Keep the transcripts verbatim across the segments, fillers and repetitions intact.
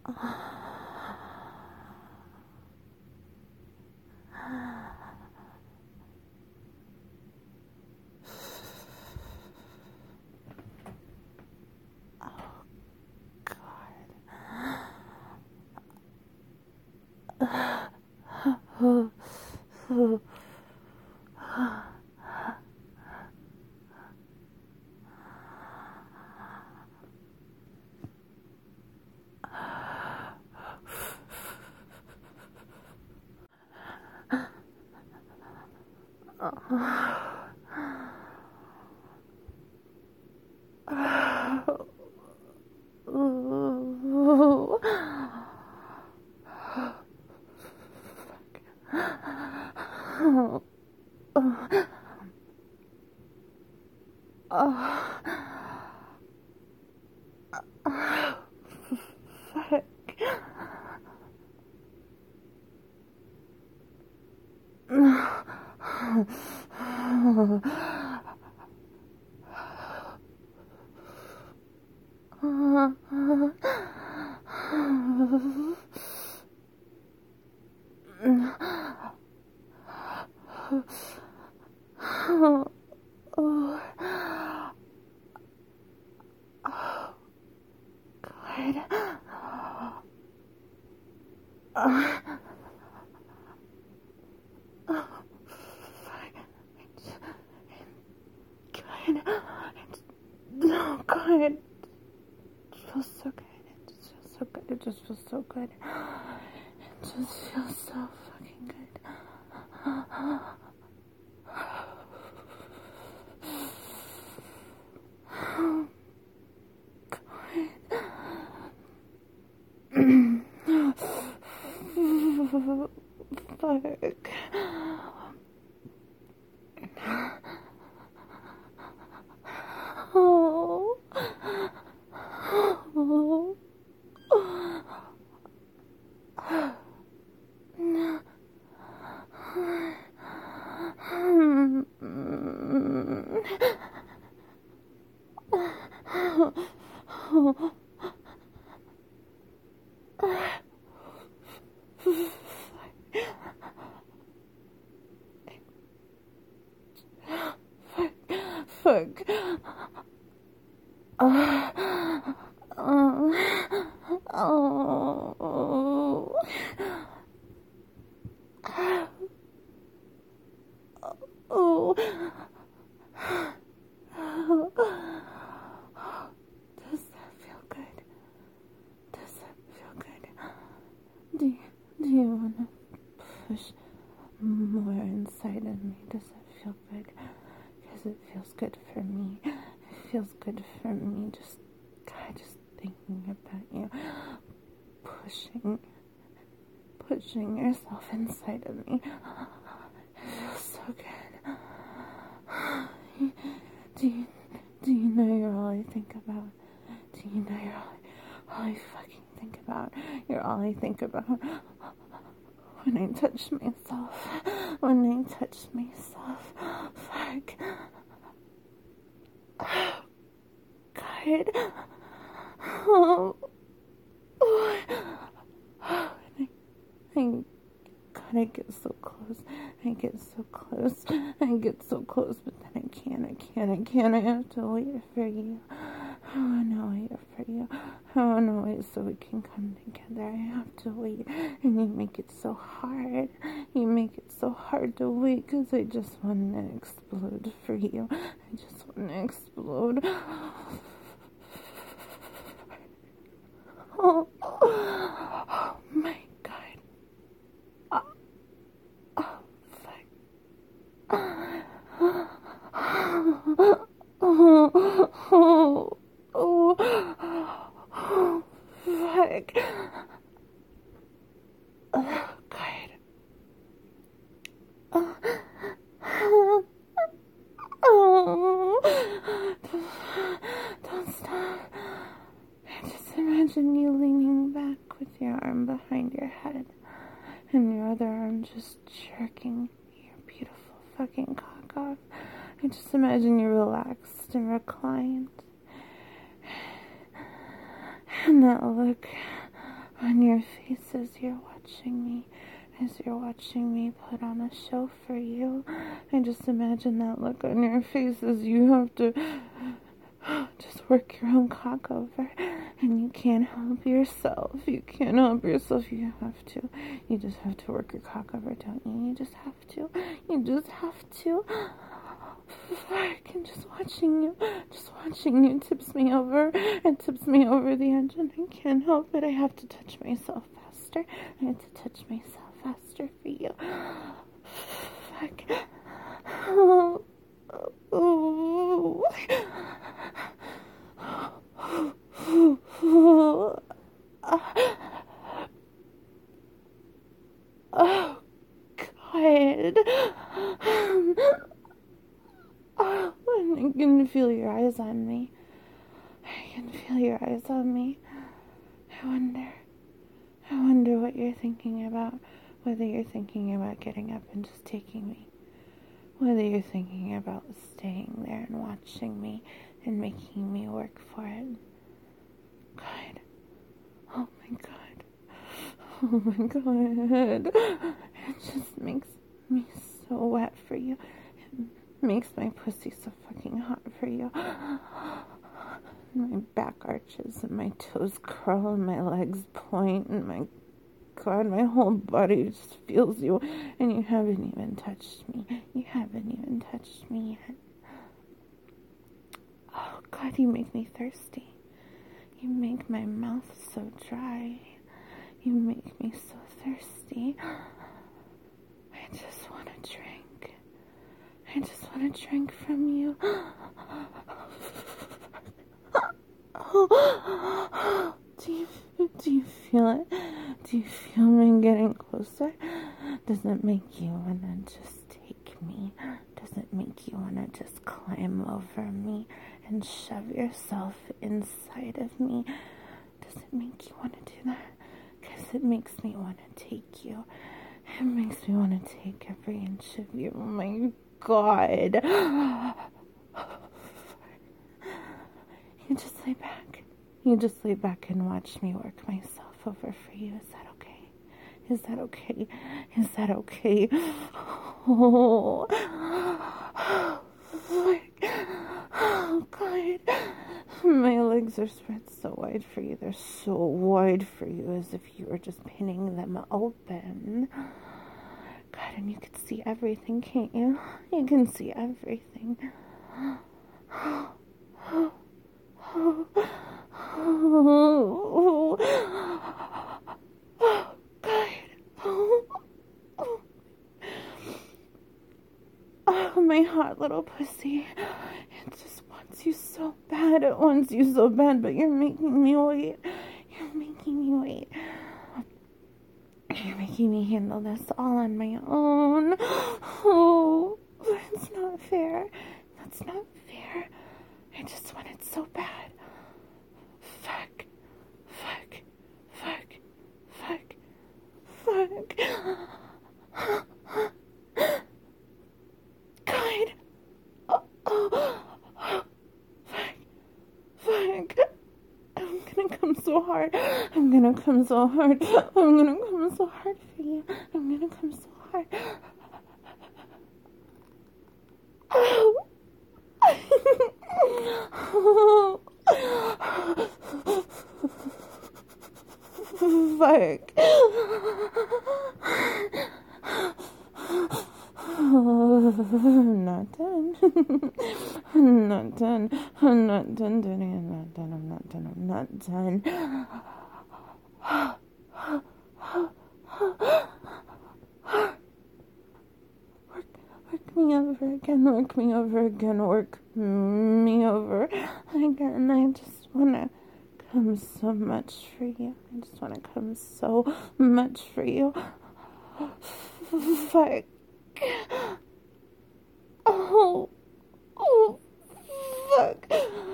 It just feels so good. It just feels so fucking good. Oh, God. Fuck. Oh. Oh. Fuck. Uh, uh, oh. Oh. Does that feel good? Does that feel good? Do you, do you want to push more inside of me? Does that feel good? Because it feels good for me. It feels good for me. Just, God, just thinking about you. Pushing, pushing yourself inside of me. It feels so good. Do you, do you know you're all I think about? Do you know you're all I, all I fucking think about? You're all I think about. When I touch myself. When I touch myself. Fuck. Oh, God. Oh. Oh. Oh. I, I God, I get so close. I get so close. I get so close, but then I can't. I can't. I can't. I have to wait for you. I want to wait for you. I want to wait so we can come together. I have to wait. And you make it so hard. You make it so hard to wait because I just want to explode for you. I just want to explode. Oh, oh my God. Oh, oh fuck. Oh, oh, oh, oh, fuck. Oh, God. Oh, oh, don't stop. I just imagine you leaning back with your arm behind your head and your other arm just jerking your beautiful fucking cock off. I just imagine you relaxed and reclined. And that look on your face as you're watching me, as you're watching me put on a show for you. I just imagine that look on your face as you have to just work your own cock over, and you can't help yourself. You can't help yourself. You have to. You just have to work your cock over, don't you? You just have to. You just have to. I can just watching you, just watching you tips me over and tips me over the edge, and I can't help it. I have to touch myself faster. I have to touch myself faster for you. Fuck. Oh. Oh. Oh, God. Oh, I can feel your eyes on me. I can feel your eyes on me. I wonder, I wonder what you're thinking about. Whether you're thinking about getting up and just taking me. Whether you're thinking about staying there and watching me and making me work for it. God. Oh my God. Oh my God. It just makes me so wet for you. It makes my pussy so fucking hot for you. My back arches and my toes curl and my legs point and my God, my whole body just feels you, and you haven't even touched me. You haven't even touched me yet. Oh God, you make me thirsty. You make my mouth so dry. You make me so thirsty. I just want to drink. I just want to drink from you. Do you, do you feel it? Do you feel me getting closer? Does it make you want to just take me? Does it make you want to just climb over me and shove yourself inside of me? Does it make you want to do that? Because it makes me want to take you. It makes me want to take every inch of you. Oh my God. You just lay back. You just lay back and watch me work myself over for you. Is that okay? Is that okay? Is that okay? Oh, oh God. My legs are spread so wide for you. They're so wide for you, as if you were just pinning them open. God, and you can see everything, can't you? You can see everything. Oh, oh, oh, oh, oh, God. Oh, oh. Oh, my hot little pussy. It just wants you so bad. It wants you so bad, but you're making me wait. You're making me wait. You're making me handle this all on my own. Oh, it's not fair. That's not fair. I just want it so bad. Fuck. Fuck. Fuck. Fuck. Fuck. God. Oh, oh. Fuck. Fuck. I'm gonna come so hard. I'm gonna come so hard. I'm gonna come so hard for you. I'm gonna come so hard. Oh. Oh. Fuck. I'm not done. I'm not done. I'm not done, Danny. I'm not done. I'm not done. I'm not done. Work, work me over again. Work me over again. Work me over again. I just wanna come so much for you. I just wanna come so much for you. Fuck. Oh, oh, fuck.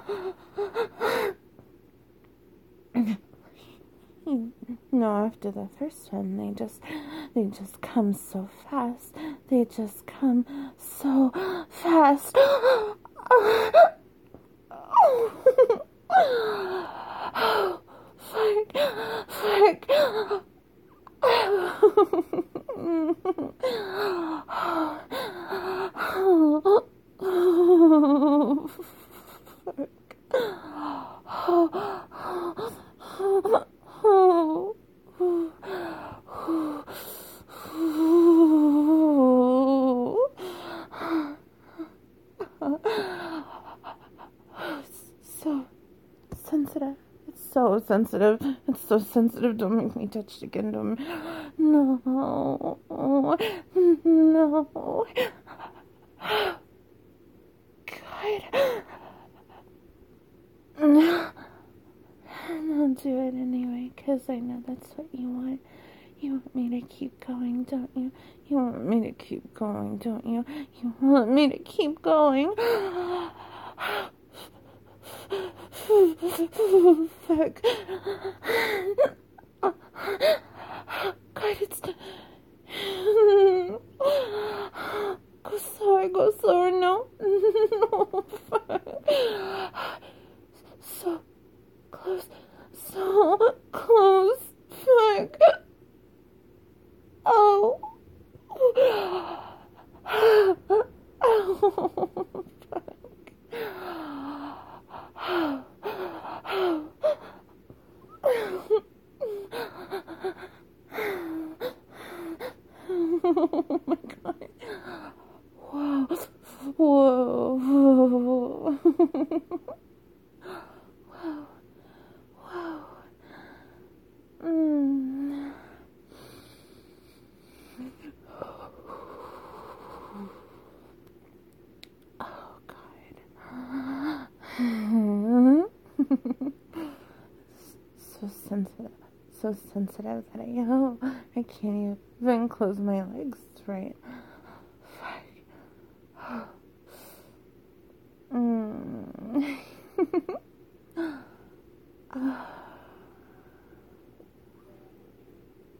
No, after the first one, they just, they just come so fast. They just come so fast. Oh, fuck, fuck. sensitive. It's so sensitive. It's so sensitive. Don't make me touch it again. Don't. No. No. God. I'll do it anyway, because I know that's what you want. You want me to keep going, don't you? You want me to keep going, don't you? You want me to keep going. Fuck. God, it's... Go slower, go slower, no. No, fuck. So close, so close, fuck. Oh. Oh, fuck. Oh my God. Whoa. Whoa. Whoa. Whoa. Whoa. Mm. Oh God. So sensitive. So sensitive that I oh, I can't even close my legs right. Fuck. Mm.